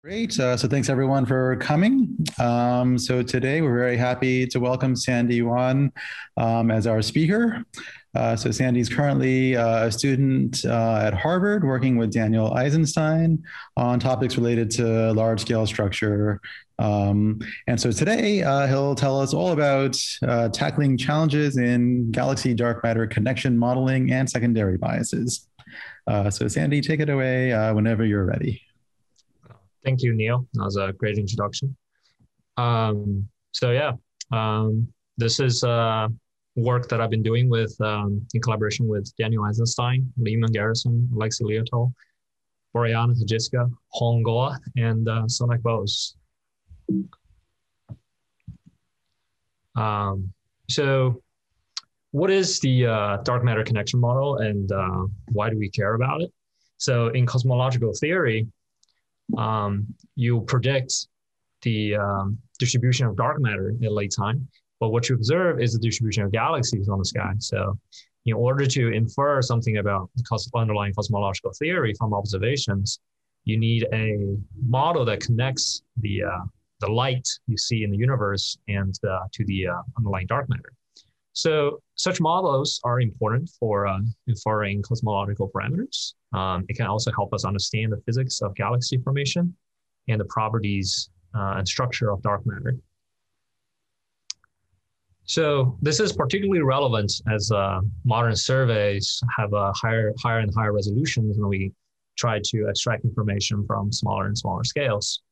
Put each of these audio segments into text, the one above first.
Great. So thanks everyone for coming. So today we're very happy to welcome Sandy Yuan as our speaker. So Sandy's currently a student at Harvard working with Daniel Eisenstein on topics related to large-scale structure. And so today he'll tell us all about tackling challenges in galaxy dark matter connection modeling and secondary biases. So Sandy, take it away whenever you're ready. Thank you, Neil. That was a great introduction. This is work that I've been doing with in collaboration with Daniel Eisenstein, Lyman Garrison, Alexey Leotel, Boriana Hajiska, Hong Goa, and Sonak Bose. So what is the dark matter connection model, and why do we care about it? So in cosmological theory, you predict the distribution of dark matter at late time, but what you observe is the distribution of galaxies on the sky. So in order to infer something about the underlying cosmological theory from observations, you need a model that connects the light you see in the universe and to the underlying dark matter. So such models are important for inferring cosmological parameters. It can also help us understand the physics of galaxy formation and the properties and structure of dark matter. So this is particularly relevant as modern surveys have higher and higher resolutions when we try to extract information from smaller and smaller scales.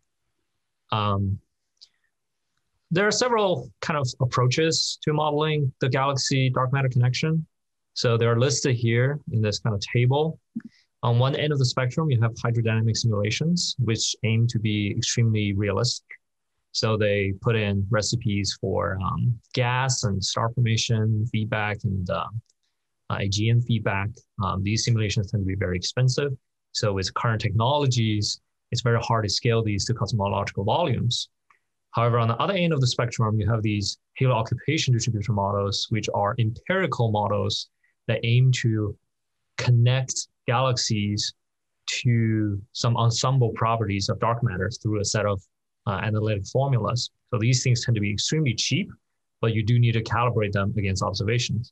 There are several kind of approaches to modeling the galaxy dark matter connection. So they're listed here in this kind of table. On one end of the spectrum, you have hydrodynamic simulations, which aim to be extremely realistic. So they put in recipes for gas and star formation feedback and AGN feedback. These simulations tend to be very expensive. So with current technologies, it's very hard to scale these to cosmological volumes. However, on the other end of the spectrum, you have these halo occupation distribution models, which are empirical models that aim to connect galaxies to some ensemble properties of dark matter through a set of analytic formulas. So these things tend to be extremely cheap, but you do need to calibrate them against observations.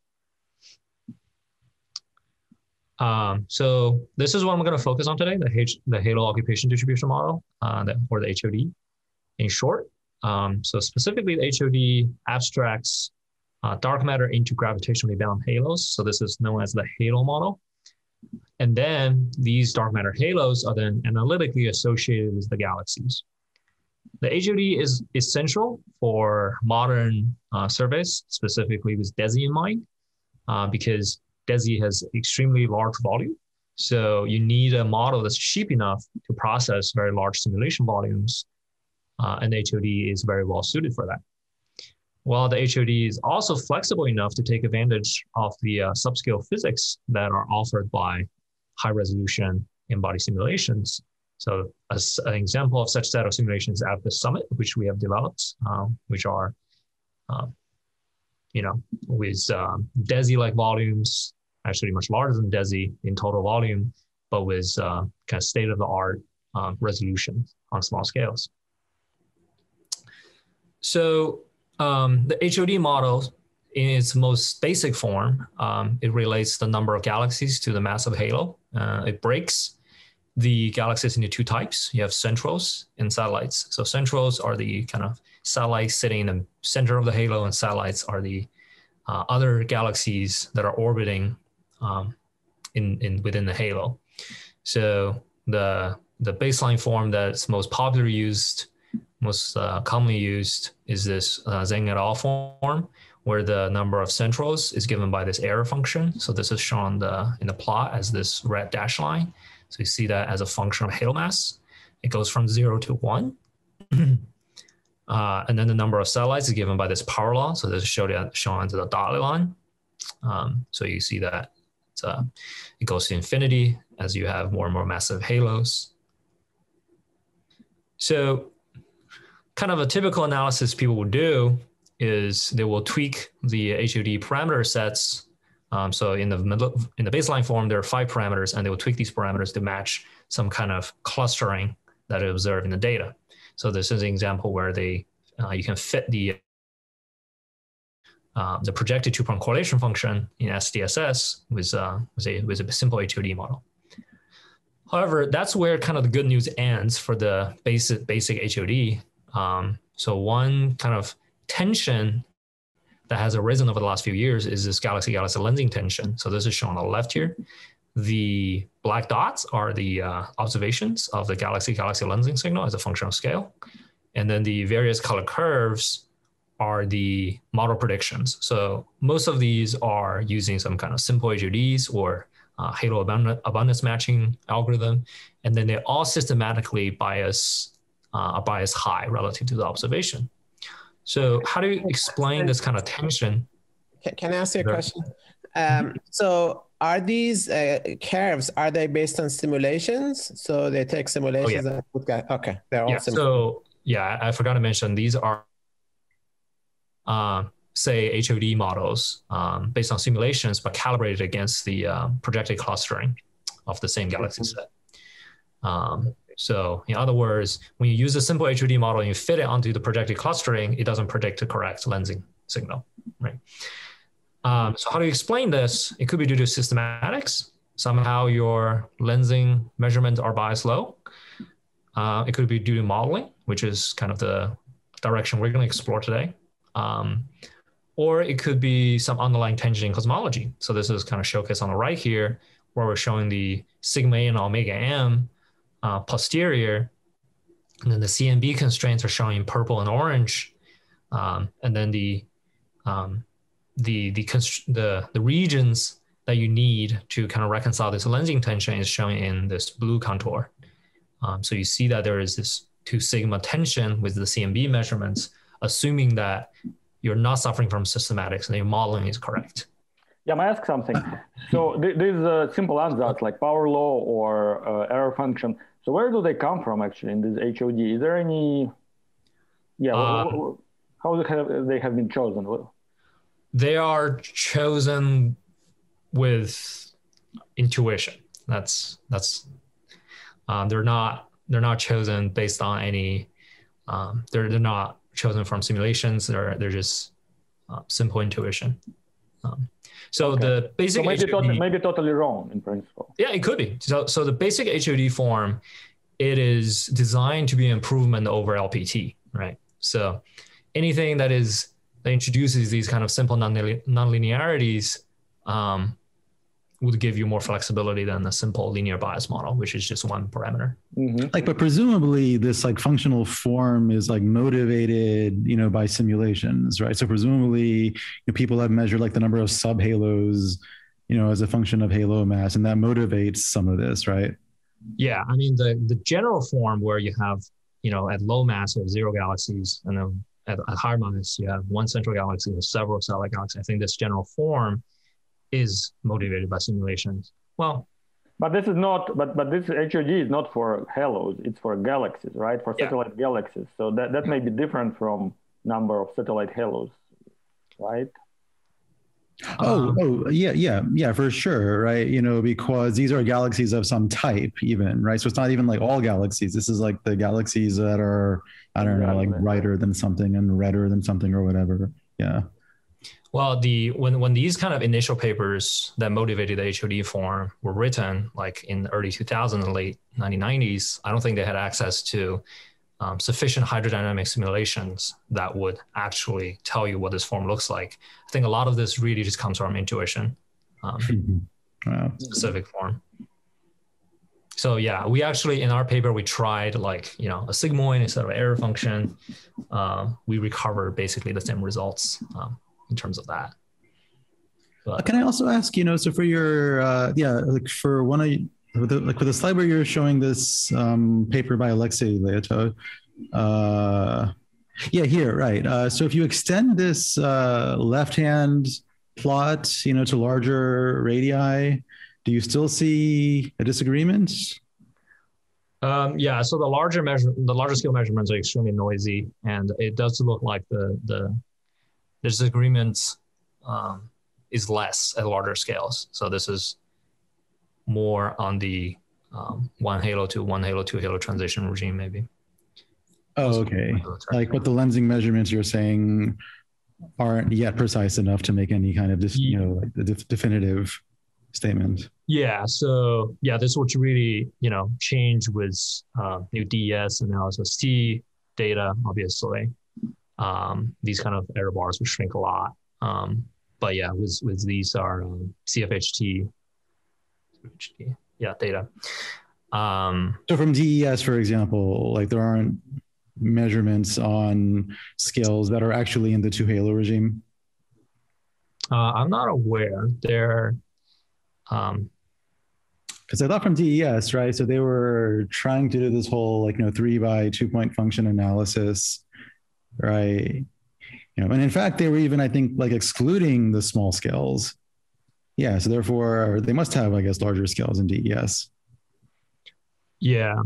So this is what I'm going to focus on today, the halo occupation distribution model, or the HOD in short. So specifically, the HOD abstracts dark matter into gravitationally bound halos. So this is known as the halo model. And then these dark matter halos are then analytically associated with the galaxies. The HOD is essential for modern surveys, specifically with DESI in mind, because DESI has extremely large volume. So you need a model that's cheap enough to process very large simulation volumes. And the HOD is very well suited for that. While the HOD is also flexible enough to take advantage of the subscale physics that are offered by high resolution in-body simulations. So as an example of such set of simulations at the Summit, which we have developed, which are, with DESI-like volumes, actually much larger than DESI in total volume, but with kind of state-of-the-art resolution on small scales. So the HOD model, in its most basic form, it relates the number of galaxies to the mass of a halo. It breaks the galaxies into two types. You have centrals and satellites. So centrals are the kind of satellites sitting in the center of the halo, and satellites are the other galaxies that are orbiting within the halo. So the baseline form that's most popularly used, most commonly used, is this Zhang et al. Form, where the number of centrals is given by this error function. So this is shown in the plot as this red dashed line. So you see that as a function of halo mass. It goes from 0 to 1. And then the number of satellites is given by this power law. So this is shown as the dotted line. So you see that it goes to infinity as you have more and more massive halos. So kind of a typical analysis people will do is they will tweak the HOD parameter sets. So in the baseline form, there are 5 parameters, and they will tweak these parameters to match some kind of clustering that it observed in the data. So this is an example where you can fit the projected two-point correlation function in SDSS with a simple HOD model. However, that's where kind of the good news ends for the basic HOD. So one kind of tension that has arisen over the last few years is this galaxy-galaxy lensing tension. So this is shown on the left here. The black dots are the observations of the galaxy-galaxy lensing signal as a function of scale. And then the various color curves are the model predictions. So most of these are using some kind of simple HODs or halo abundance matching algorithm. And then they all systematically bias high relative to the observation. So how do you explain this kind of tension? Can I ask you a question? So are these curves, are they based on simulations? So they take simulations and okay, they're all simulations. So yeah, I forgot to mention, these are say HOD models based on simulations, but calibrated against the projected clustering of the same galaxy set. So in other words, when you use a simple HOD model and you fit it onto the projected clustering, it doesn't predict the correct lensing signal, right? So how do you explain this? It could be due to systematics. Somehow your lensing measurements are biased low. It could be due to modeling, which is kind of the direction we're going to explore today. Or it could be some underlying tension in cosmology. So this is kind of showcased on the right here, where we're showing the sigma A and omega M posterior, and then the CMB constraints are showing in purple and orange, and then the regions that you need to kind of reconcile this lensing tension is shown in this blue contour. So you see that there is this 2 sigma tension with the CMB measurements, assuming that you're not suffering from systematics and your modeling is correct. Yeah, may I ask something? So these simple ansatz like power law or error function, so where do they come from actually in this HOD? Is there any, how they have been chosen? They are chosen with intuition. They're not chosen based on any, they're not chosen from simulations. They're just simple intuition. So the basic maybe totally wrong in principle. Yeah, it could be. So the basic HOD form, it is designed to be an improvement over LPT, right? So anything that introduces these kind of simple nonlinearities would give you more flexibility than the simple linear bias model, which is just one parameter. Mm-hmm. But presumably this functional form is motivated, by simulations, right? So presumably people have measured the number of subhalos, as a function of halo mass, and that motivates some of this, right? Yeah, I mean the general form where you have, at low mass you have 0 galaxies, and then at higher mass you have 1 central galaxy and several satellite galaxies. I think this general form is motivated by simulations. Well, but this is not. But this HOD is not for halos. It's for galaxies, right? For satellite galaxies. So that may be different from number of satellite halos, right? Yeah, for sure, right? Because these are galaxies of some type, even, right? So it's not even all galaxies. This is the galaxies that are, I don't know, brighter than something and redder than something or whatever. Yeah. Well, when these kind of initial papers that motivated the HOD form were written, in the early 2000s and late 1990s, I don't think they had access to sufficient hydrodynamic simulations that would actually tell you what this form looks like. I think a lot of this really just comes from intuition, specific form. So yeah, we actually, in our paper, we tried a sigmoid instead of error function. We recovered basically the same results in terms of that. But, can I also ask, so for your, for one of with the slide where you're showing this paper by Alexei Leoto, here, right. So if you extend this left-hand plot, to larger radii, do you still see a disagreement? So the larger scale measurements are extremely noisy, and it does look like the disagreement is less at larger scales. So this is more on the one halo to one halo, two halo transition regime, maybe. Oh, okay. Like what the lensing measurements you're saying aren't yet precise enough to make any kind of definitive statement. Yeah. So yeah, this would really, change with new DES and now also C data, obviously. These kind of error bars will shrink a lot. But yeah, with these are CFHT, data. So from DES, for example, like there aren't measurements on scales that are actually in the two halo regime? I'm not aware. They're because I thought from DES, right? So they were trying to do this whole 3 by 2 point function analysis, right? And in fact, they were even, I think, excluding the small scales. Yeah. So therefore they must have, I guess, larger scales in DES. Yeah.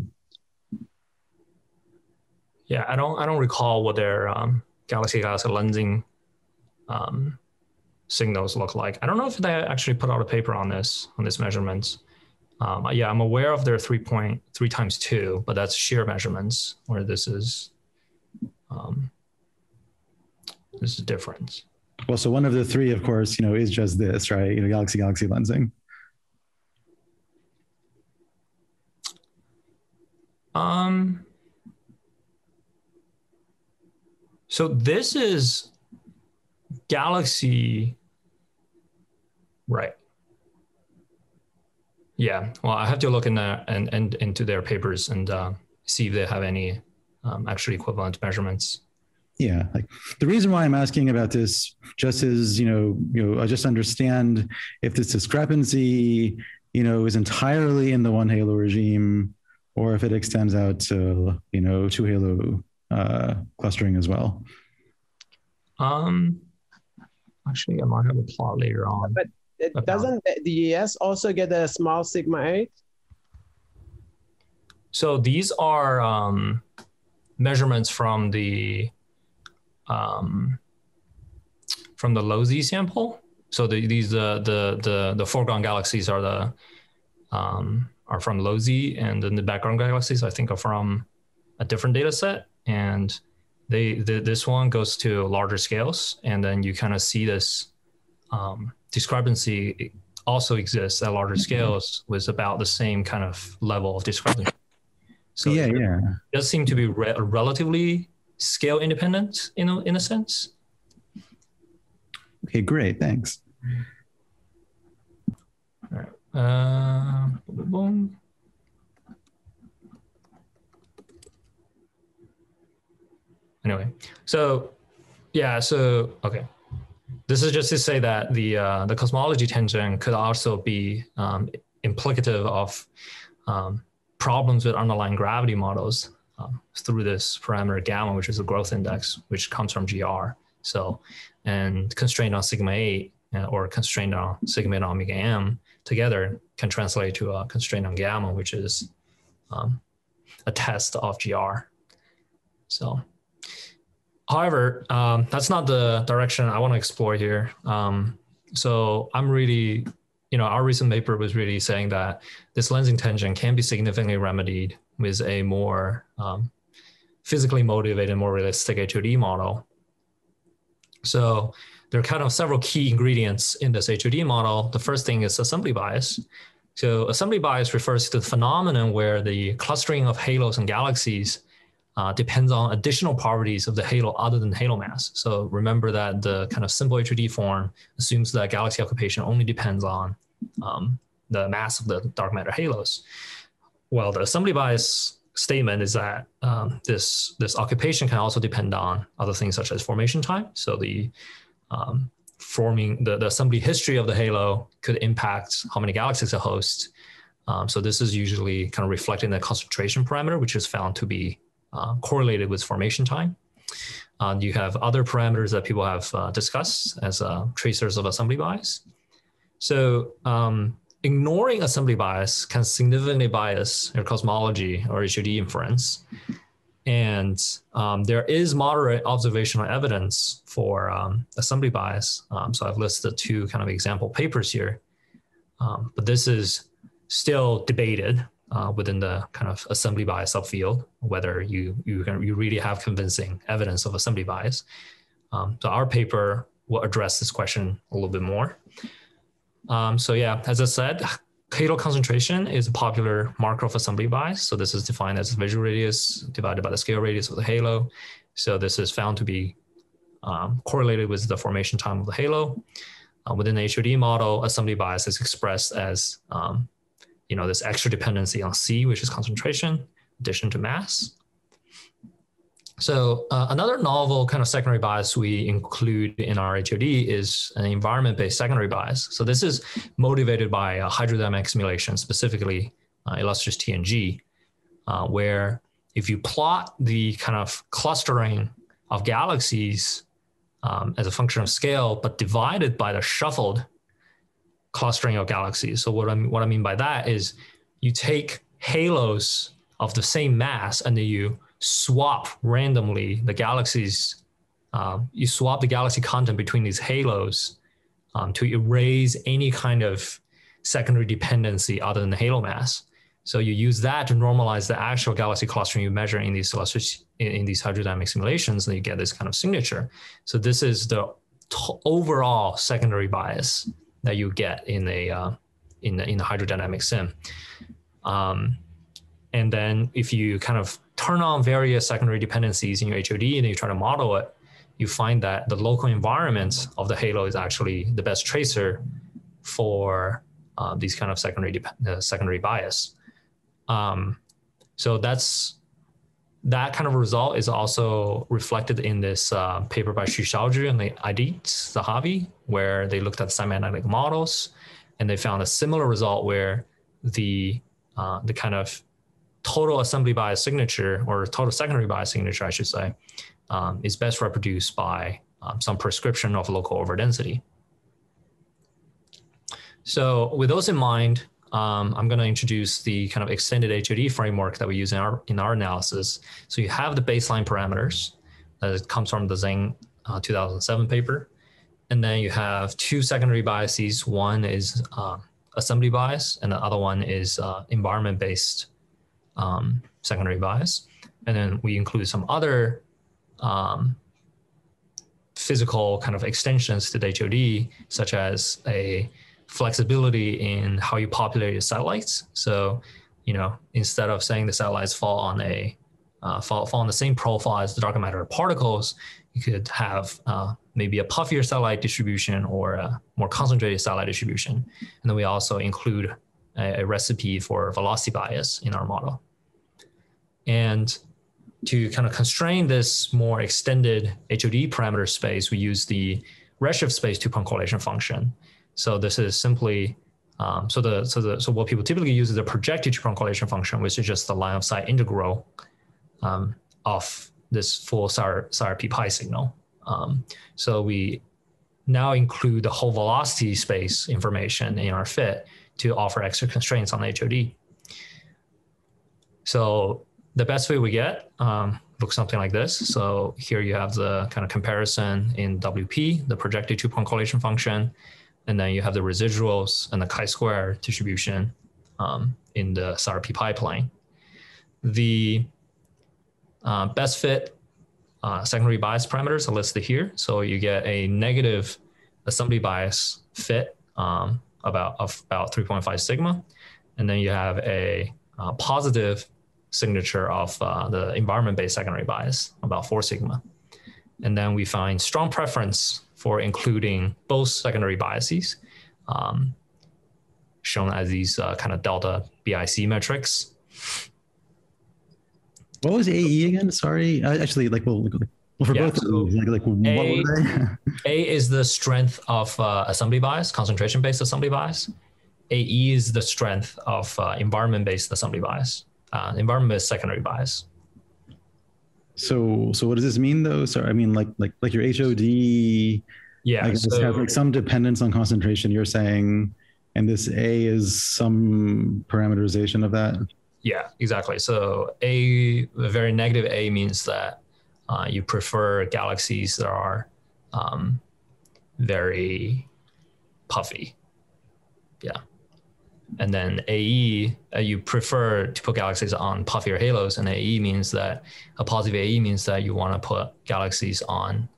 Yeah. I don't recall what their galaxy lensing signals look like. I don't know if they actually put out a paper on this measurements. Yeah, I'm aware of their 3.3 times 2, but that's shear measurements where this is different. Well, so one of the three, of course, is just this, right? Galaxy lensing. So this is Galaxy, right? Yeah. Well, I have to look into their papers and see if they have any actually equivalent measurements. Yeah, the reason why I'm asking about this just is, I just understand if this discrepancy, is entirely in the one halo regime, or if it extends out to, two halo clustering as well. Actually, I might have a plot later on. But doesn't the DES also get a small sigma 8? So these are measurements from the low Z sample. So the foreground galaxies are from low Z, and then the background galaxies I think are from a different data set, and this one goes to larger scales, and then you kind of see this discrepancy also exists at larger scales with about the same kind of level of discrepancy. So it does seem to be relatively scale independent in a sense. Okay, great, thanks. All right. Boom. Anyway, okay. This is just to say that the cosmology tangent could also be implicative of problems with underlying gravity models through this parameter gamma, which is a growth index, which comes from GR. So, and constrained on sigma 8 or constrained on sigma and omega m together can translate to a constraint on gamma, which is a test of GR. So, however, that's not the direction I want to explore here. So I'm really, our recent paper was really saying that this lensing tangent can be significantly remedied with a more physically motivated, more realistic HOD model. So there are kind of several key ingredients in this HOD model. The first thing is assembly bias. So assembly bias refers to the phenomenon where the clustering of halos and galaxies depends on additional properties of the halo other than halo mass. So remember that the kind of simple HOD form assumes that galaxy occupation only depends on the mass of the dark matter halos. Well, the assembly bias statement is that this occupation can also depend on other things such as formation time. So the the assembly history of the halo could impact how many galaxies it hosts. So this is usually kind of reflecting the concentration parameter, which is found to be correlated with formation time. You have other parameters that people have discussed as tracers of assembly bias. So ignoring assembly bias can significantly bias your cosmology or HOD inference. And there is moderate observational evidence for assembly bias. So I've listed two kind of example papers here, but this is still debated. within the kind of assembly bias subfield, whether you really have convincing evidence of assembly bias. So our paper will address this question a little bit more. So yeah, as I said, halo concentration is a popular marker of assembly bias. So this is defined as the visual radius divided by the scale radius of the halo. So this is found to be correlated with the formation time of the halo. Within the HOD model, assembly bias is expressed as this extra dependency on C, which is concentration, addition to mass. So another novel kind of secondary bias we include in our HOD is an environment-based secondary bias. So this is motivated by hydrodynamic simulation, specifically illustrious TNG, where if you plot the kind of clustering of galaxies as a function of scale, but divided by the shuffled clustering of galaxies. So what I mean by that is you take halos of the same mass and then you swap randomly the galaxies, you swap the galaxy content between these halos to erase any kind of secondary dependency other than the halo mass. So you use that to normalize the actual galaxy clustering you measure in these hydrodynamic simulations, and you get this kind of signature. So this is the overall secondary bias that you get in the hydrodynamic sim. And then if you kind of turn on various secondary dependencies in your HOD and you try to model it, you find that the local environment of the halo is actually the best tracer for these kind of secondary bias. So that kind of result is also reflected in this paper by Xu Xiaozhi and the Adit Zahavi, where they looked at cymatic models, and they found a similar result where the kind of total assembly bias signature, or total secondary bias signature, I should say, is best reproduced by some prescription of local overdensity. So with those in mind, I'm going to introduce the kind of extended HOD framework that we use in our analysis. So you have the baseline parameters that comes from the Zhang 2007 paper. And then you have two secondary biases. One is assembly bias, and the other one is environment-based secondary bias. And then we include some other physical kind of extensions to the HOD, such as a flexibility in how you populate your satellites. So, instead of saying the satellites fall on the same profile as the dark matter particles, you could have maybe a puffier satellite distribution or a more concentrated satellite distribution. And then we also include a recipe for velocity bias in our model. And to kind of constrain this more extended HOD parameter space, we use the redshift space two-point correlation function. So this is simply, so what people typically use is a projected two-point correlation function, which is just the line of sight integral of this full SIRP pi signal. So we now include the whole velocity space information in our fit to offer extra constraints on the HOD. So the best way we get looks something like this. So here you have the kind of comparison in WP, the projected two-point correlation function, and then you have the residuals and the chi-square distribution in the SIRP pi plane. The best fit secondary bias parameters are listed here. So you get a negative assembly bias fit about 3.5 sigma. And then you have a positive signature of the environment-based secondary bias, about 4 sigma. And then we find strong preference for including both secondary biases, shown as these kind of delta BIC metrics. What was AE again? Sorry, actually, for both of these, what were they? A is the strength of assembly bias, concentration-based assembly bias. AE is the strength of environment-based assembly bias, environment-based secondary bias. So what does this mean though? So I mean, like your HOD, has some dependence on concentration. You're saying, and this A is some parameterization of that. Yeah, exactly. So a very negative A means that you prefer galaxies that are very puffy. Yeah. And then AE, you prefer to put galaxies on puffier halos, and AE means that a positive AE means that you want to put galaxies on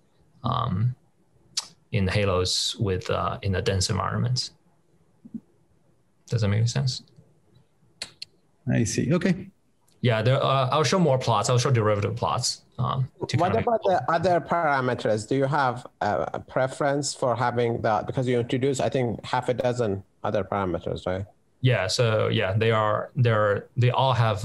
in halos with in a dense environment. Does that make sense? I see. Okay. Yeah, there, I'll show more plots. I'll show derivative plots. What about the other parameters? Do you have a preference for having that? Because you introduced, I think, half a dozen other parameters, right? Yeah. So yeah, they all have,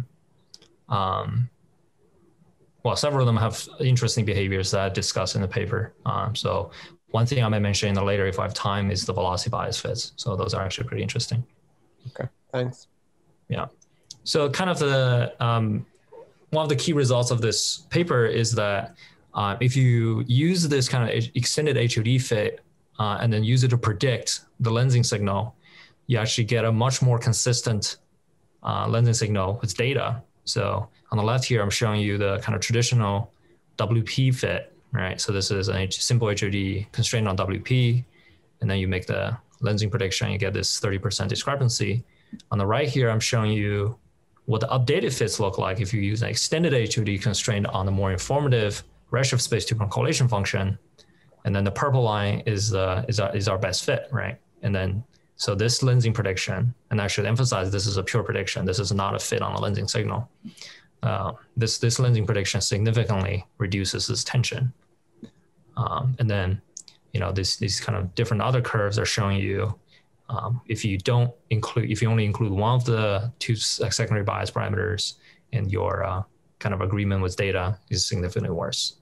well, several of them have interesting behaviors that I discuss in the paper. So one thing I may mention later if I have time is the velocity bias fits. So those are actually pretty interesting. Okay, thanks. Yeah. So kind of the, one of the key results of this paper is that if you use this kind of extended HOD fit and then use it to predict the lensing signal, you actually get a much more consistent lensing signal with data. So on the left here, I'm showing you the kind of traditional WP fit, right? So this is a simple HOD constrained on WP, and then you make the lensing prediction, you get this 30% discrepancy. On the right here, I'm showing you what the updated fits look like if you use an extended HOD constrained on the more informative redshift space two-point correlation function. And then the purple line is our best fit, right? And then, so this lensing prediction, and I should emphasize this is a pure prediction. This is not a fit on a lensing signal. This lensing prediction significantly reduces this tension. And then, you know, these kind of different other curves are showing you if you only include one of the two secondary bias parameters, and your kind of agreement with data is significantly worse.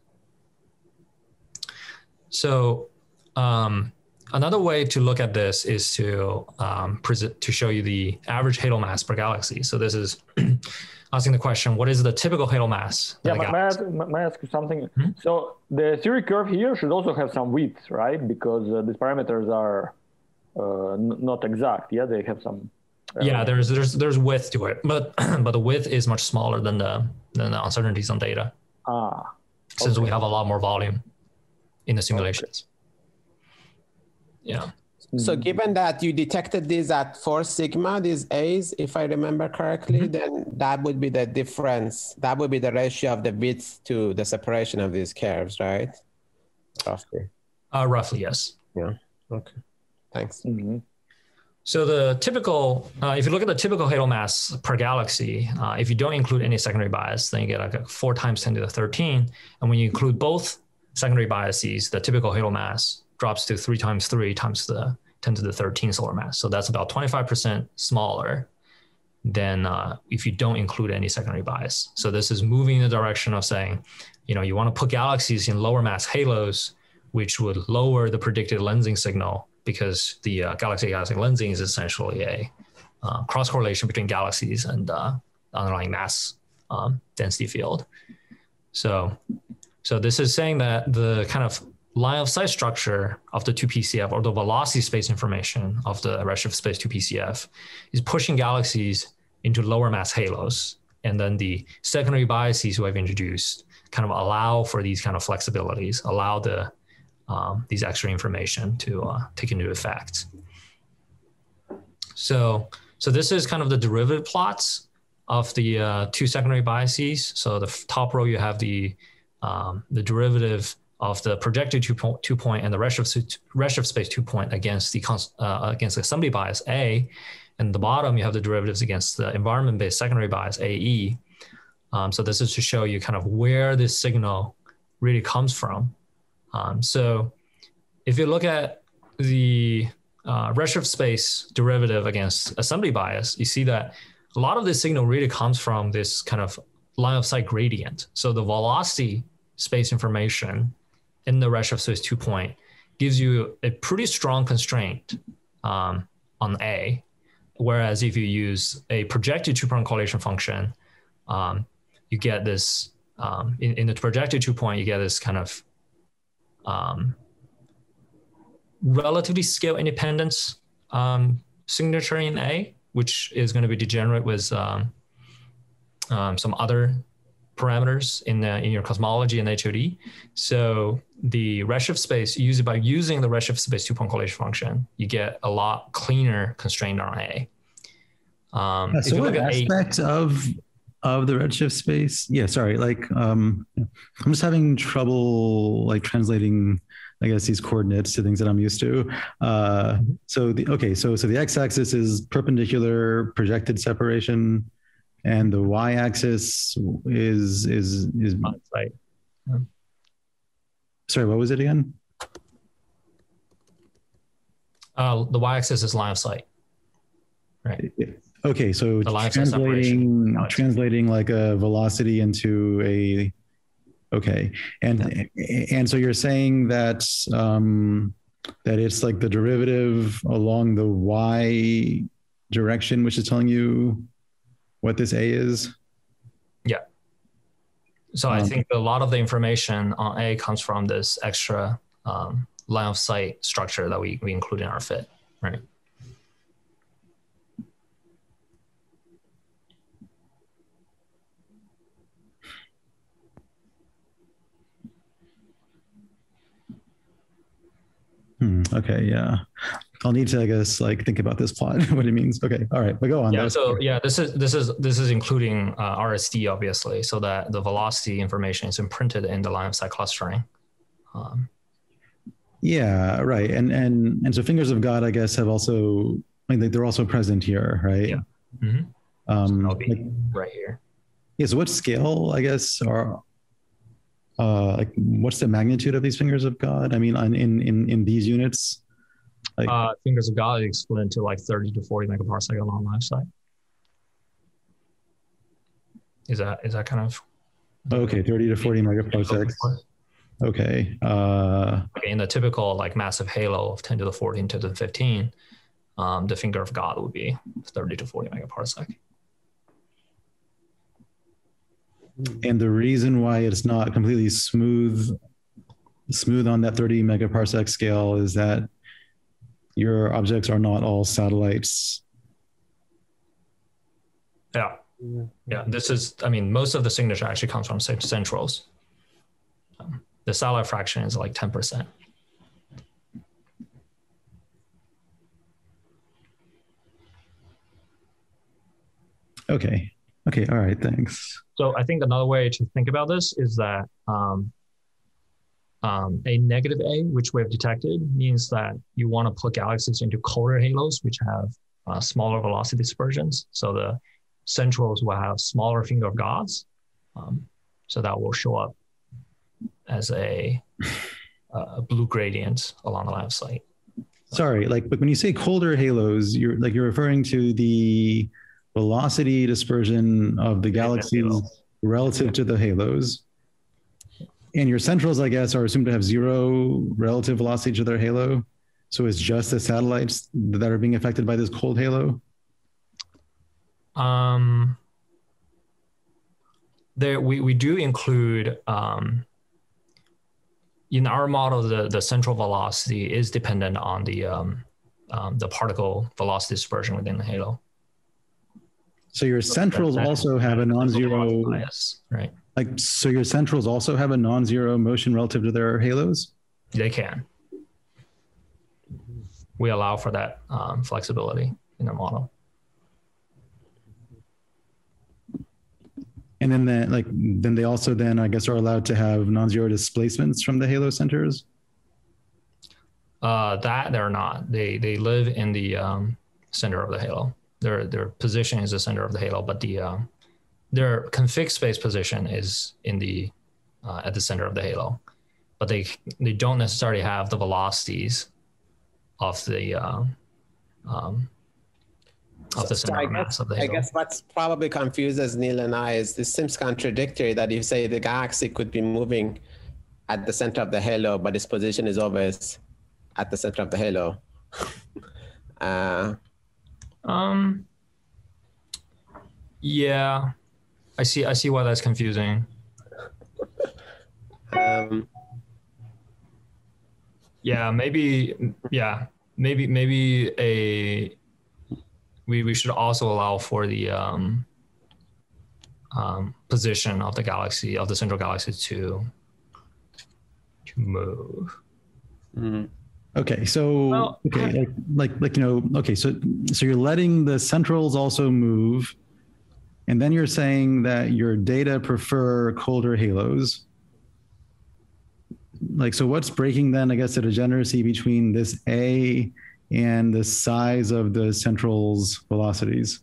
So another way to look at this is to show you the average halo mass per galaxy. So this is asking the question, what is the typical halo mass? Yeah, may I ask you something? Mm-hmm. So the theory curve here should also have some width, right? Because these parameters are not exact. Yeah, they have some. Yeah, there's width to it, but the width is much smaller than the uncertainties on data. Since we have a lot more volume in the simulations. Okay. Yeah. So given that you detected these at 4 sigma, these A's, if I remember correctly, mm-hmm. then that would be the difference. That would be the ratio of the width to the separation of these curves, right? Roughly. Roughly, yes. Yeah. Okay. Thanks. Mm-hmm. So the typical, if you look at the typical halo mass per galaxy, if you don't include any secondary bias, then you get like a 4 times 10 to the 13. And when you include both secondary biases, the typical halo mass drops to 3 times 3 times the 10 to the 13 solar mass. So that's about 25% smaller than if you don't include any secondary bias. So this is moving in the direction of saying, you know, you want to put galaxies in lower mass halos, which would lower the predicted lensing signal, because the galaxy-galaxy lensing is essentially a cross correlation between galaxies and underlying mass density field. So this is saying that the kind of line of sight structure of the 2PCF, or the velocity space information of the redshift space 2PCF, is pushing galaxies into lower mass halos. And then the secondary biases we have introduced kind of allow for these kind of flexibilities, allow these extra information to take into effect. So this is kind of the derivative plots of the 2 secondary biases. So the top row, you have the derivative of the projected two point and the redshift space 2 point against the assembly bias A, and the bottom you have the derivatives against the environment-based secondary bias AE. So this is to show you kind of where this signal really comes from. So if you look at the redshift space derivative against assembly bias, you see that a lot of this signal really comes from this kind of line of sight gradient. So the velocity space information in the redshift space 2 point gives you a pretty strong constraint on A, whereas if you use a projected two-point correlation function, you get this, in the projected 2 point, you get this kind of relatively scale independence signature in A, which is going to be degenerate with some other parameters in your cosmology and HOD. So the redshift space, by using the redshift space 2-point correlation function, you get a lot cleaner constraint on A. If So you what look at aspect of the redshift space? Yeah, sorry. Like I'm just having trouble like translating, I guess, these coordinates to things that I'm used to. So the x-axis is perpendicular projected separation, and the y-axis is on site. sorry, what was it again? The y-axis is line of sight. Right. Okay, so The line of sight separation. translating like a velocity into a and so you're saying that that it's like the derivative along the y direction, which is telling you what this a is. Yeah. So I think a lot of the information on A comes from this extra line of sight structure that we include in our fit, right? Okay, yeah. I'll need to, I guess, like think about this plot, what it means. Okay, all right, but go on. Yeah, so yeah, this is including RSD, obviously, so that the velocity information is imprinted in the line of sight clustering. Yeah, right. And so fingers of God, I guess, have also, like they're also present here, right? Yeah. Mm-hmm. So that'll be like, right here. Yeah. So what scale, I guess, are like what's the magnitude of these fingers of God? I mean, in these units. Like, fingers of God is equivalent to like 30 to 40 megaparsec along line of sight. Is that kind of okay? 30 to 40 megaparsecs. Okay. In the typical like massive halo of 10 to the 14, 10 to the 15, the finger of God would be 30 to 40 megaparsec. And the reason why it's not completely smooth on that 30 megaparsec scale is that your objects are not all satellites. Yeah. Yeah. This is, I mean, most of the signature actually comes from centrals. The satellite fraction is like 10%. Okay. All right. Thanks. So I think another way to think about this is that a negative A, which we have detected, means that you want to put galaxies into colder halos, which have smaller velocity dispersions. So the centrals will have smaller finger of gods. So that will show up as a blue gradient along the line of sight. Sorry, but when you say colder halos, you're referring to the velocity dispersion of the galaxies relative to the halos. And your centrals, I guess, are assumed to have zero relative velocity to their halo. So it's just the satellites that are being affected by this cold halo? We do include, in our model, the central velocity is dependent on the particle velocity dispersion within the halo. So your centrals also have a non-zero bias, right? So your centrals also have a non-zero motion relative to their halos? They can. We allow for that flexibility in our model. And then they also I guess are allowed to have non-zero displacements from the halo centers? That they're not. They live in the center of the halo. Their position is the center of the halo, but their config space position is in the at the center of the halo. But they don't necessarily have the velocities of the center mass of the halo. I guess what's probably confuses Neil and I is this seems contradictory that you say the galaxy could be moving at the center of the halo, but its position is always at the center of the halo. Yeah, I see why that's confusing. Maybe we should also allow for the position of the galaxy, of the central galaxy to move. Okay, so Well, okay, okay, so you're letting the centrals also move, and then you're saying that your data prefer colder halos. Like, so what's breaking then, I guess, the degeneracy between this A and the size of the central's velocities?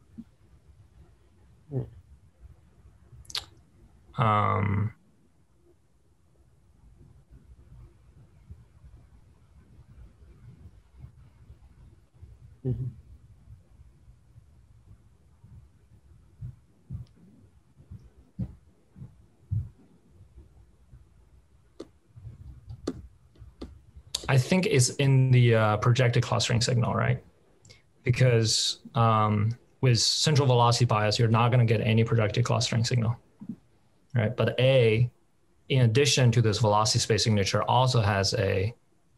I think it's in the projected clustering signal, right? Because with central velocity bias, you're not going to get any projected clustering signal, right? But A, in addition to this velocity space signature, also has a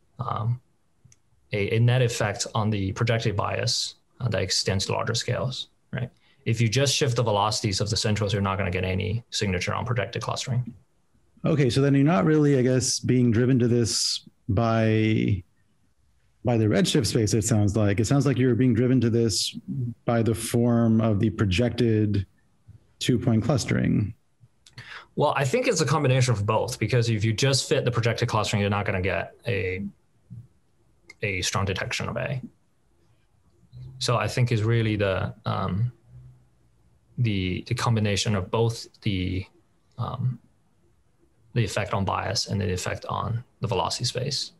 net effect on the projected bias that extends to larger scales, right? If you just shift the velocities of the centrals, you're not going to get any signature on projected clustering. Okay, so then you're not really, I guess, being driven to this by the redshift space. It sounds like you're being driven to this by the form of the projected 2-point clustering. Well, I think it's a combination of both, because if you just fit the projected clustering, you're not going to get a strong detection of A. So I think it's really the combination of both the effect on bias and the effect on the velocity space.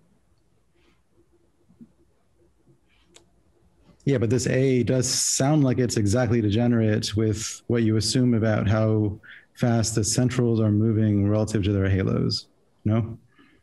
Yeah, but this A does sound like it's exactly degenerate with what you assume about how fast the centrals are moving relative to their halos, no?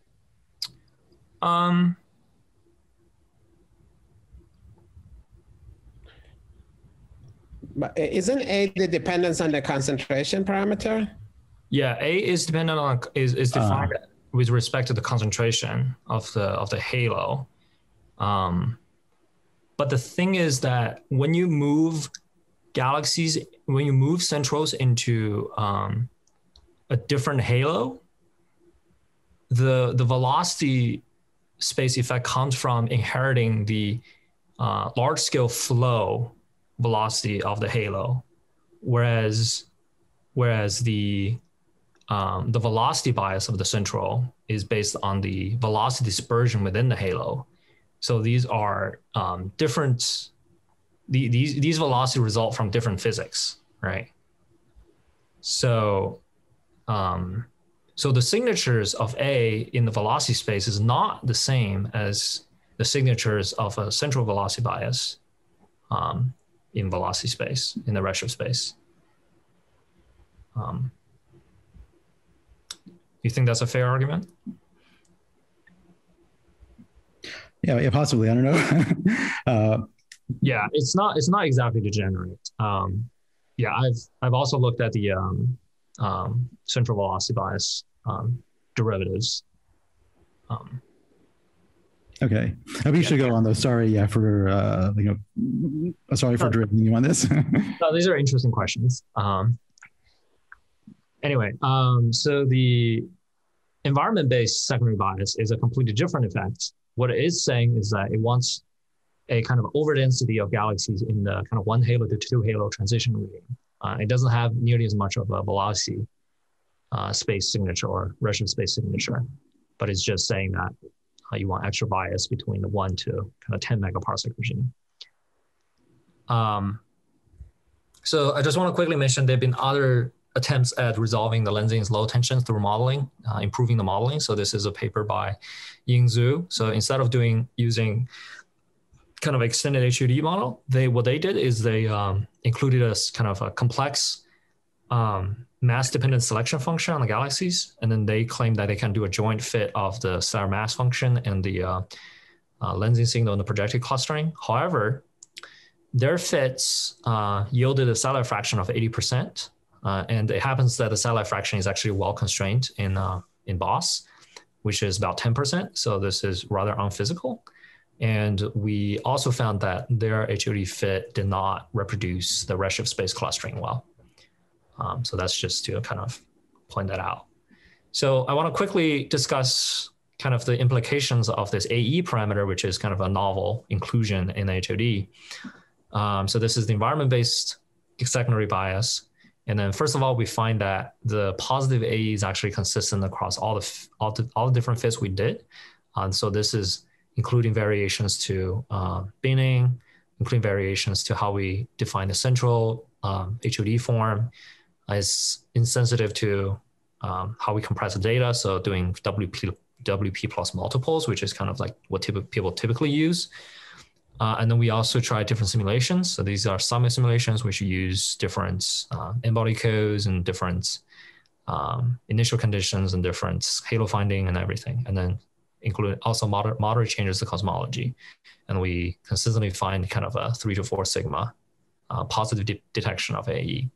But isn't A the dependence on the concentration parameter? Yeah, A is dependent on is defined with respect to the concentration of the halo. But the thing is that when you move galaxies, when you move centrals into a different halo, the velocity space effect comes from inheriting the large scale flow velocity of the halo, whereas the velocity bias of the central is based on the velocity dispersion within the halo. So these are different. These velocities result from different physics, right? So, so the signatures of A in the velocity space is not the same as the signatures of a central velocity bias in velocity space, in the redshift space. You think that's a fair argument? Yeah, possibly. I don't know. Yeah, it's not exactly degenerate. Yeah, I've also looked at the central velocity bias derivatives. Okay, we should go on though. Sorry, for sorry for directing you on this. No, these are interesting questions. Anyway, so the environment-based secondary bias is a completely different effect. What it is saying is that it wants a kind of overdensity of galaxies in the kind of 1 halo to 2 halo transition region. It doesn't have nearly as much of a velocity space signature or redshift space signature, but it's just saying that you want extra bias between the 1 to kind of 10 megaparsec regime. So I just want to quickly mention there have been other attempts at resolving the lensing's low tensions through modeling, improving the modeling. So this is a paper by Ying Zhu. So instead of using kind of extended HUD model, what they did is they included a kind of a complex mass-dependent selection function on the galaxies, and then they claimed that they can do a joint fit of the stellar mass function and the lensing signal and the projected clustering. However, their fits yielded a satellite fraction of 80%. And it happens that the satellite fraction is actually well constrained in BOSS, which is about 10%. So this is rather unphysical. And we also found that their HOD fit did not reproduce the redshift space clustering well. So that's just to kind of point that out. So I want to quickly discuss kind of the implications of this AE parameter, which is kind of a novel inclusion in HOD. So this is the environment-based secondary bias. And then first of all, we find that the positive AE is actually consistent across all the different fits we did. So this is including variations to binning, including variations to how we define the central HOD form, is insensitive to how we compress the data. So doing WP plus multiples, which is kind of like what people typically use. And then we also try different simulations. So these are summit simulations, which use different embody codes and different initial conditions and different halo finding and everything. And then include also moderate changes to cosmology. And we consistently find kind of a 3 to 4 sigma positive detection of AE.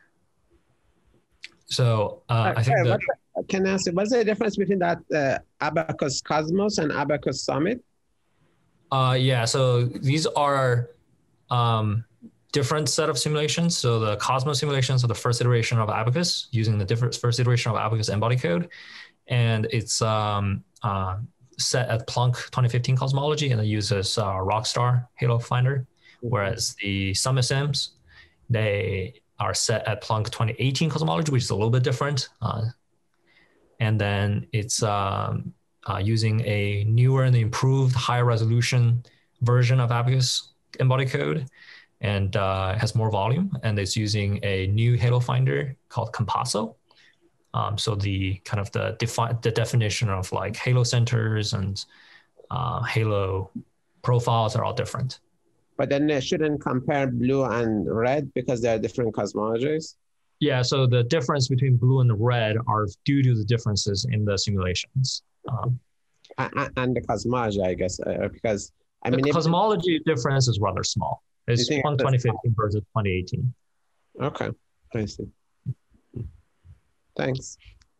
So I think that... Can I ask you, what's the difference between that Abacus Cosmos and Abacus Summit? Yeah, so these are different set of simulations. So the Cosmos simulations are the first iteration of Abacus using the first iteration of Abacus embody code. And it's set at Planck 2015 cosmology, and it uses Rockstar Halo Finder. Whereas the Summit Sims, they are set at Planck 2018 cosmology, which is a little bit different. And then it's using a newer and improved higher resolution version of Abacus embody code, and has more volume, and it's using a new Halo Finder called Compasso. So the kind of the definition of like Halo centers and Halo profiles are all different. But then they shouldn't compare blue and red because they are different cosmologies? Yeah, so the difference between blue and red are due to the differences in the simulations. And the cosmology, I guess, because I mean... The cosmology difference is rather small. It's 2015 versus 2018. Okay, I see. Thanks.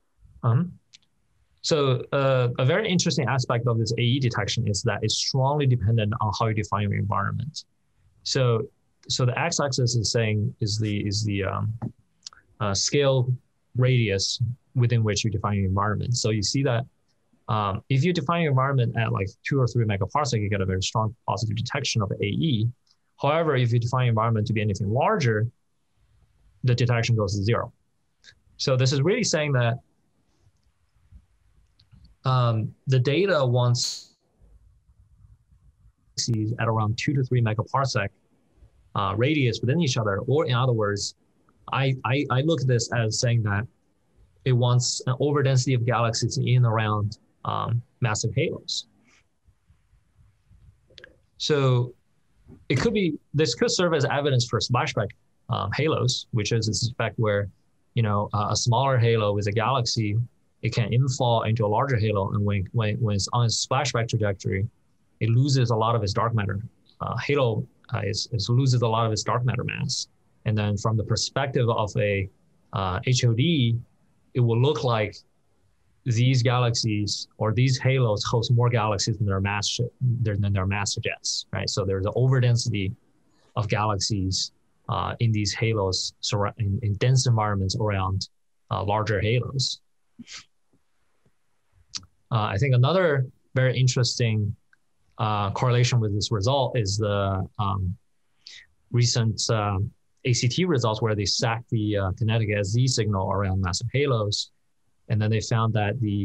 So a very interesting aspect of this AE detection is that it's strongly dependent on how you define your environment. So the x-axis is the scale radius within which you define your environment. So you see that if you define your environment at like 2 or 3 megaparsec, you get a very strong positive detection of AE. However, if you define your environment to be anything larger, the detection goes to 0. So this is really saying that the data once sees at around 2 to 3 megaparsec radius within each other, or in other words, I look at this as saying that it wants an overdensity of galaxies in and around massive halos. So this could serve as evidence for splashback halos, which is this effect where, a smaller halo with a galaxy, it can infall into a larger halo, and when it's on its splashback trajectory, it loses a lot of its dark matter. Halo loses a lot of its dark matter mass. And then from the perspective of a HOD, it will look like these galaxies or these halos host more galaxies than their mass suggests, right? So there's an overdensity of galaxies in these halos in dense environments around larger halos. I think another very interesting correlation with this result is the recent ACT results where they stacked the kinetic SZ signal around massive halos. And then they found that the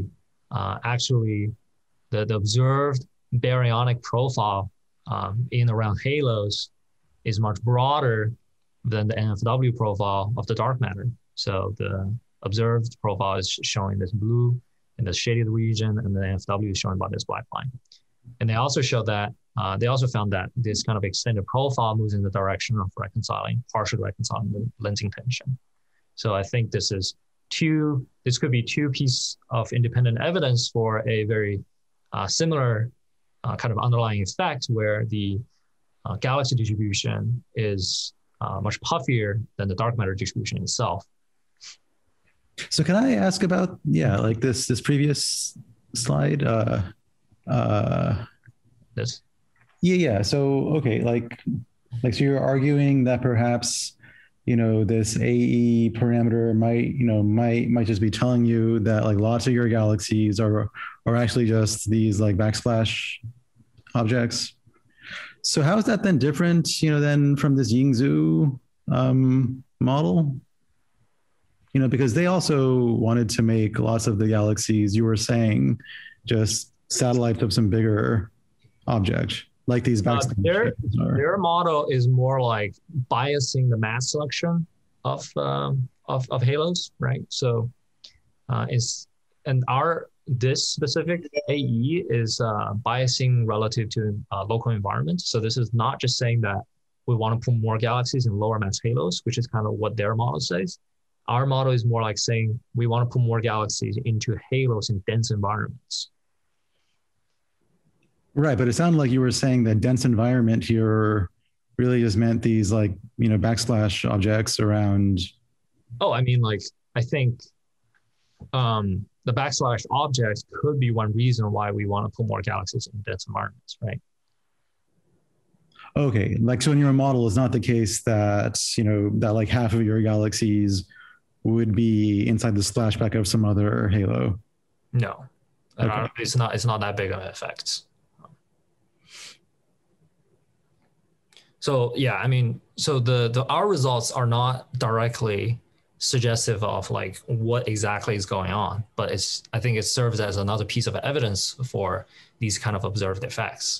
observed baryonic profile in and around halos is much broader than the NFW profile of the dark matter. So the observed profile is showing this blue in the shaded region, and the NFW is showing by this black line. And they also showed that they also found that this kind of extended profile moves in the direction of partially reconciling the lensing tension. So I think this could be 2 pieces of independent evidence for a very similar kind of underlying effect where the galaxy distribution is much puffier than the dark matter distribution itself. So can I ask about, like this previous slide? This? Yeah. So, okay, so you're arguing that perhaps this AE parameter might just be telling you that like lots of your galaxies are actually just these like backsplash objects. So how is that then different, then from this Yingzhou model? Because they also wanted to make lots of the galaxies, you were saying, just satellites of some bigger object, like these backsplash. Their model is more like biasing the mass selection of halos, right? So this specific AE is biasing relative to local environment. So this is not just saying that we want to put more galaxies in lower mass halos, which is kind of what their model says. Our model is more like saying we want to put more galaxies into halos in dense environments. Right, but it sounded like you were saying that dense environment here really just meant these like, backsplash objects around. Oh, I mean, like, I think the backsplash objects could be one reason why we want to put more galaxies in dense environments, right? Okay, like, so in your model, it's not the case that, that like half of your galaxies would be inside the splashback of some other halo. No, okay. It's not that big of an effect. So yeah, I mean, so our results are not directly suggestive of like what exactly is going on, but I think it serves as another piece of evidence for these kind of observed effects.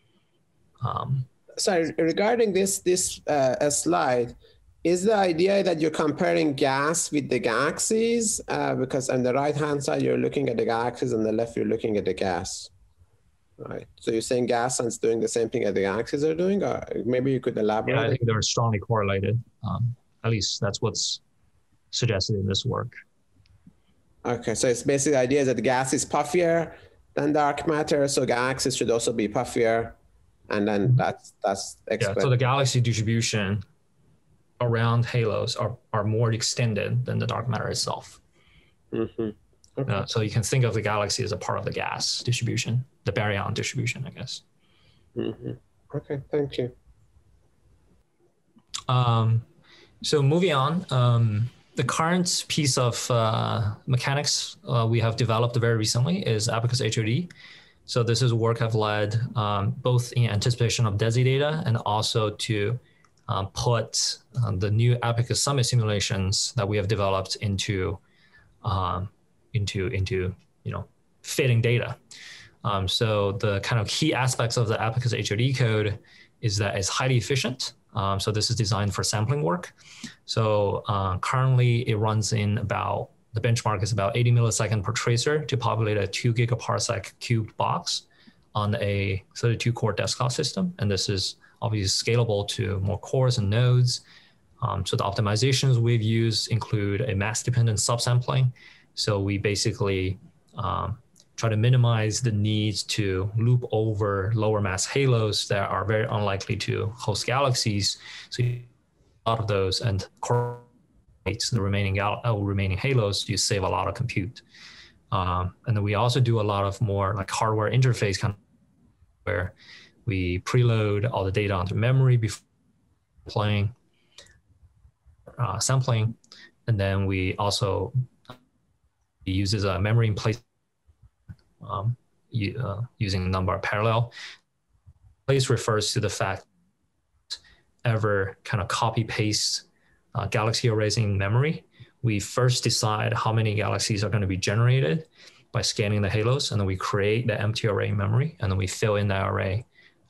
Sorry, regarding this slide, is the idea that you're comparing gas with the galaxies? Because on the right-hand side, you're looking at the galaxies, on the left, you're looking at the gas. Right. So you're saying gas is doing the same thing that the galaxies are doing? Or maybe you could elaborate? Yeah, I think they're strongly correlated. At least that's what's suggested in this work. Okay, so it's basically the idea that the gas is puffier than dark matter, so galaxies should also be puffier, and then that's explained. Yeah, so the galaxy distribution around halos are more extended than the dark matter itself. Mm-hmm. Okay. So you can think of the galaxy as a part of the gas distribution, the baryon distribution, I guess. Mm-hmm. Okay, thank you. So moving on, the current piece of mechanics we have developed very recently is Abaqus HOD. So this is work I've led both in anticipation of DESI data and also to put the new Abaqus Summit simulations that we have developed into fitting data. So the kind of key aspects of the Abaqus HOD code is that it's highly efficient. So this is designed for sampling work. So currently it runs in the benchmark is about 80 millisecond per tracer to populate a 2 gigaparsec cubed box on a 32 core desktop system. And this is obviously scalable to more cores and nodes. So the optimizations we've used include a mass dependent subsampling. So we basically try to minimize the needs to loop over lower mass halos that are very unlikely to host galaxies. So you a lot of those and correlate the remaining halos, you save a lot of compute. And then we also do a lot of more like hardware interface kind of where we preload all the data onto memory before playing sampling. And then we also uses a memory in place using a number of parallel. Place refers to the fact ever kind of copy paste galaxy arrays in memory. We first decide how many galaxies are going to be generated by scanning the halos, and then we create the empty array in memory, and then we fill in that array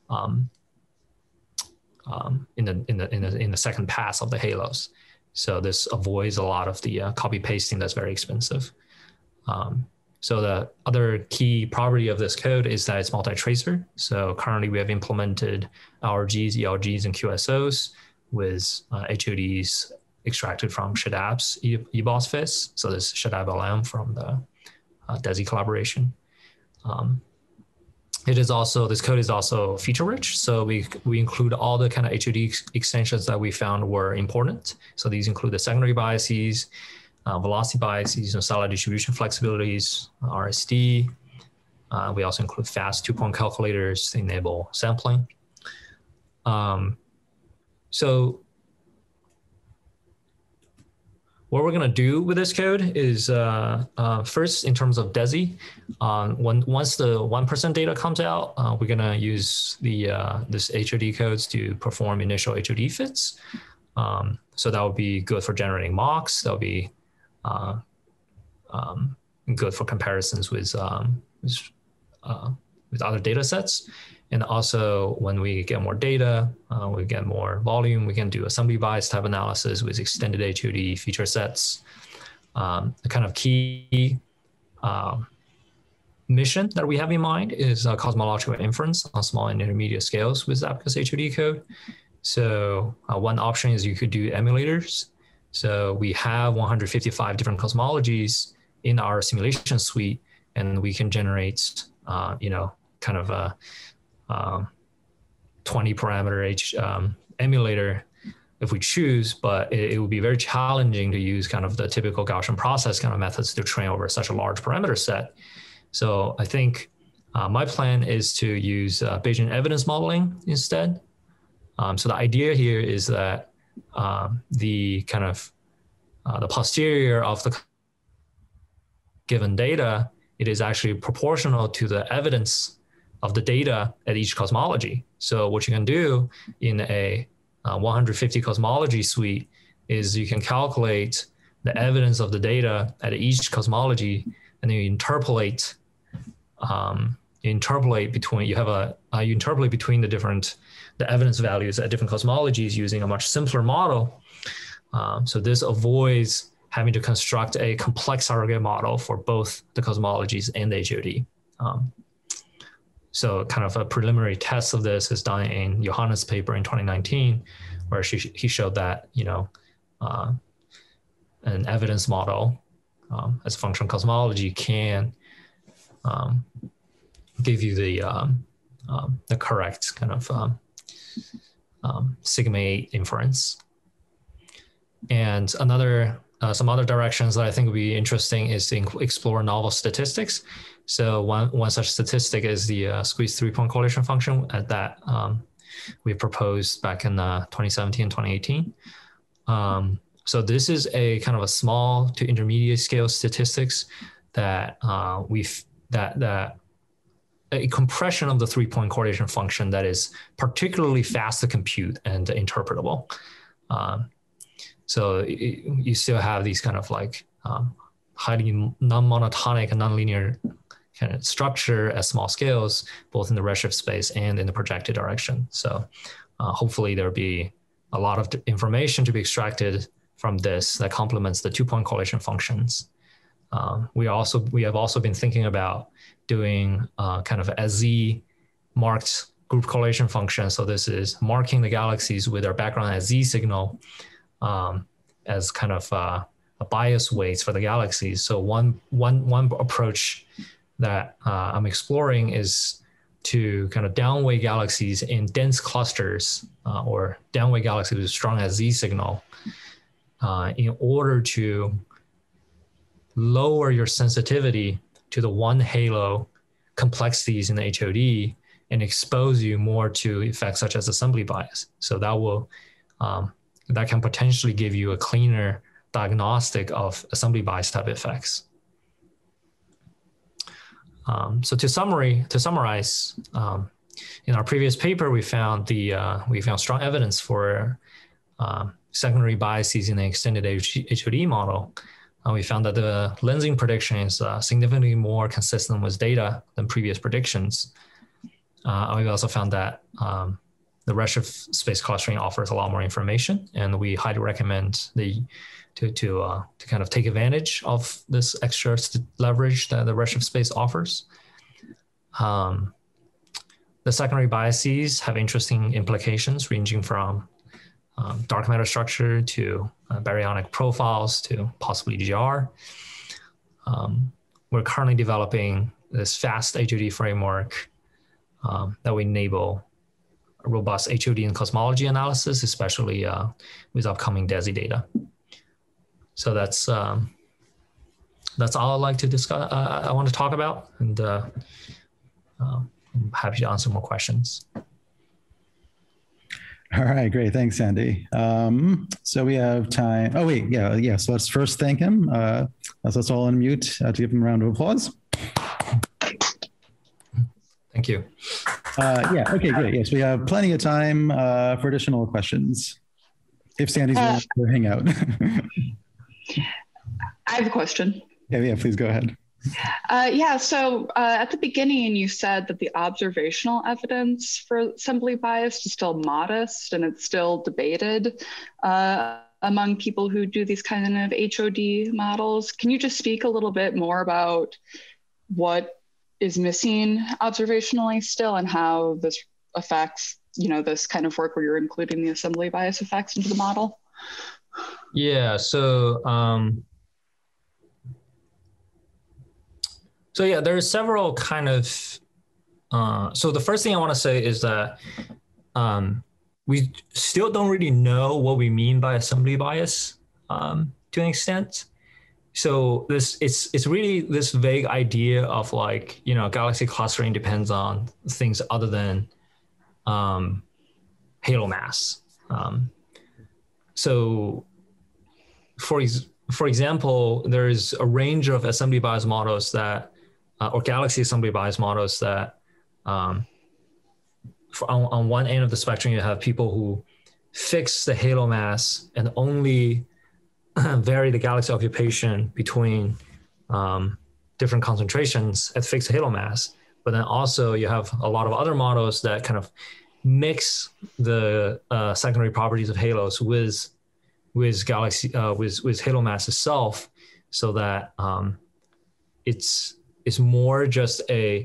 in the second pass of the halos. So this avoids a lot of the copy pasting that's very expensive. So the other key property of this code is that it's multi-tracer. So currently we have implemented RGs, ELGs, and QSOs with HODs extracted from Shadab's eBOSFIS. So this Shadab LM from the DESI collaboration. This code is also feature rich. So we include all the kind of HOD extensions that we found were important. So these include the secondary biases, velocity biases, satellite distribution flexibilities, RSD. We also include fast two-point calculators to enable sampling. So what we're going to do with this code is first, in terms of DESI, once the 1% data comes out, we're going to use this HOD codes to perform initial HOD fits. So that would be good for generating mocks. That would be good for comparisons with other data sets. And also, when we get more data, we get more volume, we can do assembly bias type analysis with extended HOD feature sets. The kind of key mission that we have in mind is cosmological inference on small and intermediate scales with Abaqus HOD code. So one option is you could do emulators. So we have 155 different cosmologies in our simulation suite, and we can generate, kind of a 20 parameter emulator if we choose, but it would be very challenging to use kind of the typical Gaussian process kind of methods to train over such a large parameter set. So I think my plan is to use Bayesian evidence modeling instead. So the idea here is that the kind of the posterior of the given data, it is actually proportional to the evidence of the data at each cosmology. So what you can do in a 150 cosmology suite is you can calculate the evidence of the data at each cosmology, and then you interpolate between the evidence values at different cosmologies using a much simpler model. So this avoids having to construct a complex surrogate model for both the cosmologies and the HOD. So kind of a preliminary test of this is done in Johanna's paper in 2019, where he showed that, an evidence model as a function of cosmology can give you the correct kind of sigma 8 inference. And some other directions that I think would be interesting is to explore novel statistics. So one such statistic is the squeeze 3-point correlation function that we proposed back in 2017 and 2018. So this is a kind of a small to intermediate scale statistics that a compression of the 3-point correlation function that is particularly fast to compute and interpretable. So you still have these kind of like highly non-monotonic and nonlinear kind of structure at small scales, both in the redshift space and in the projected direction. So hopefully there'll be a lot of information to be extracted from this that complements the 2-point correlation functions. We have also been thinking about doing kind of a Z marked group correlation function. So this is marking the galaxies with our background as Z signal as kind of a bias weights for the galaxies. So one approach that I'm exploring is to kind of downweight galaxies in dense clusters or downweight galaxies with strong as Z signal in order to lower your sensitivity to the one halo complexities in the HOD and expose you more to effects such as assembly bias. So that will that can potentially give you a cleaner diagnostic of assembly bias type effects. So to summarize, in our previous paper, we found strong evidence for secondary biases in the extended HOD model. We found that the lensing prediction is significantly more consistent with data than previous predictions. We also found that the redshift space clustering offers a lot more information, and we highly recommend to kind of take advantage of this extra leverage that the redshift space offers. The secondary biases have interesting implications ranging from dark matter structure to baryonic profiles to possibly GR. We're currently developing this fast HOD framework that will enable robust HOD and cosmology analysis, especially with upcoming DESI data. So that's all I'd like to discuss. I want to talk about, and I'm happy to answer more questions. All right, great. Thanks, Sandy. So we have time. Oh, wait. Yeah. So let's first thank him. Let's all unmute to give him a round of applause. Thank you. Yeah. Okay, great. Yes, we have plenty of time for additional questions. If Sandy's willing to hang out. I have a question. Yeah, please go ahead. So at the beginning, you said that the observational evidence for assembly bias is still modest and it's still debated among people who do these kind of HOD models. Can you just speak a little bit more about what is missing observationally still and how this affects, this kind of work where you're including the assembly bias effects into the model? Yeah, so there's several kind of, so the first thing I want to say is that we still don't really know what we mean by assembly bias to an extent. So it's really this vague idea of like, galaxy clustering depends on things other than halo mass. So for example, there's a range of assembly bias models that, or galaxy assembly bias models that on one end of the spectrum, you have people who fix the halo mass and only vary the galaxy occupation between different concentrations at fixed halo mass. But then also you have a lot of other models that kind of mix the secondary properties of halos with galaxy with halo mass itself, so that it's more just a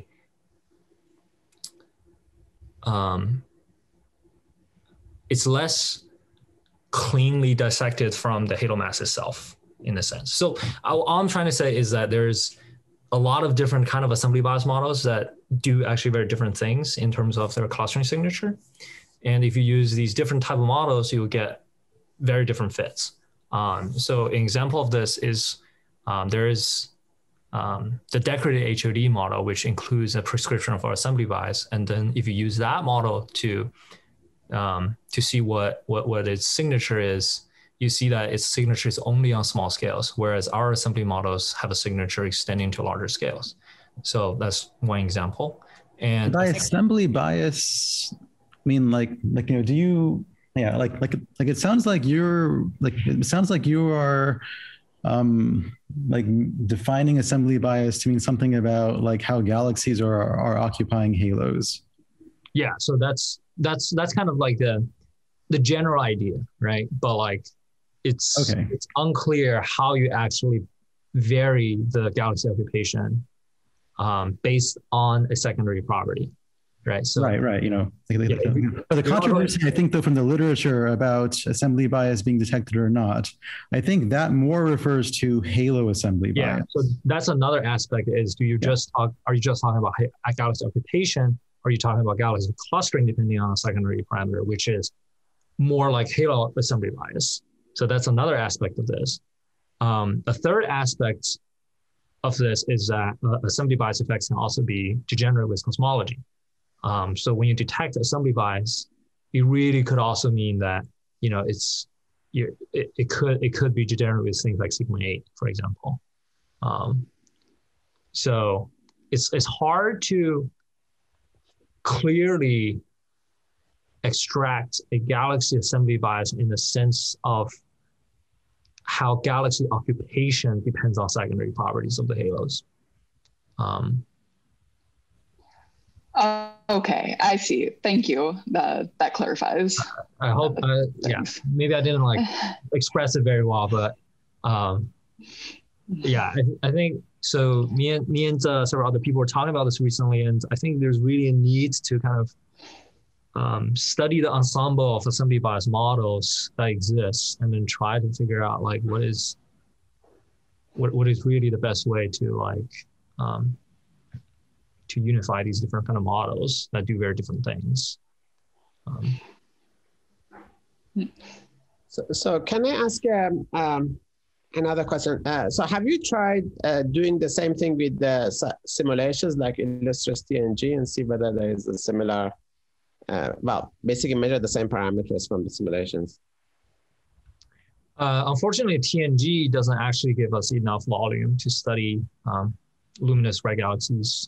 it's less cleanly dissected from the halo mass itself in a sense. So all I'm trying to say is that there's a lot of different kind of assembly bias models that do actually very different things in terms of their clustering signature. And if you use these different type of models, you will get very different fits. So an example of this is there is the decorated HOD model, which includes a prescription for assembly bias. And then if you use that model to see what its signature is, you see that its signature is only on small scales, whereas our assembly models have a signature extending to larger scales. So that's one example. And by assembly bias, I mean, do you, it sounds like you are defining assembly bias to mean something about like how galaxies are occupying halos. Yeah, so that's kind of like the general idea, right? But like it's unclear how you actually vary the galaxy occupation based on a secondary property, right? So right. The controversy, I think, though, from the literature about assembly bias being detected or not, I think that more refers to halo assembly bias. Yeah, so that's another aspect is, are you just talking about galaxy occupation? Or are you talking about galaxy clustering depending on a secondary parameter, which is more like halo assembly bias? So that's another aspect of this. A third aspect of this is that assembly bias effects can also be degenerate with cosmology. So when you detect assembly bias, it really could also mean that it could be degenerate with things like sigma 8, for example. So it's hard to clearly extract a galaxy assembly bias in the sense of how galaxy occupation depends on secondary properties of the halos. Okay, I see. Thank you. That clarifies. I hope, maybe I didn't express it very well, but I think so. Me and several other people were talking about this recently, and I think there's really a need to kind of study the ensemble of assembly bias models that exists, and then try to figure out like what is really the best way to to unify these different kind of models that do very different things. So can I ask another question? So have you tried doing the same thing with the simulations like Illustris TNG and see whether there is a similar well, basically measure the same parameters from the simulations? Unfortunately, TNG doesn't actually give us enough volume to study luminous red galaxies.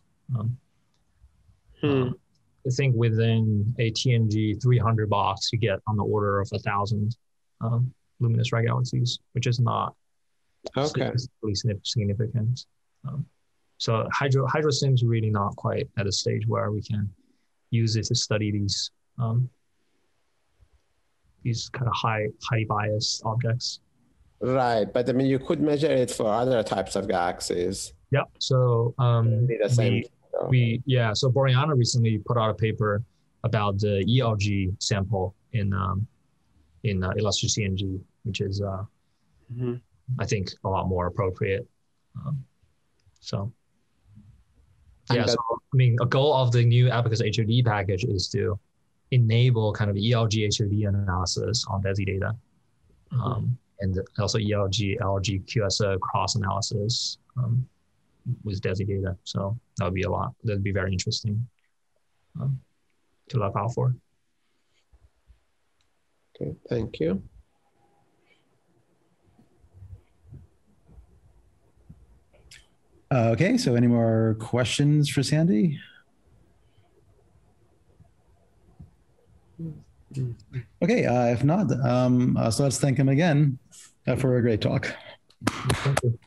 I think within a TNG 300 box, you get on the order of 1,000 luminous red galaxies, which is not statistically significant. So HydroSim is really not quite at a stage where we can use it to study these kind of highly biased objects. Right, but I mean, you could measure it for other types of galaxies. Yeah. So the same. So Boreana recently put out a paper about the ELG sample in Illustrious CNG, which is I think a lot more appropriate. So I mean, a goal of the new Abaqus HOD package is to enable kind of ELG HOD analysis on DESI data, and also ELG, LG, QSO cross analysis with DESI data. So that would be a lot. That'd be very interesting to look out for. Okay, thank you. Okay, so any more questions for Sandy? Okay, if not, so let's thank him again for a great talk. Thank you.